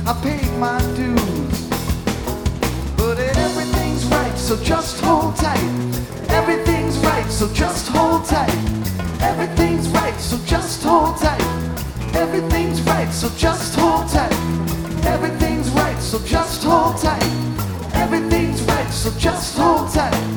I paid my dues. But everything's right, so just hold tight. Everything's right, so just hold tight. Everything's right, so just hold tight. Everything's right, so just hold tight. Everything's right, so just hold tight. Everything's right, so just hold tight.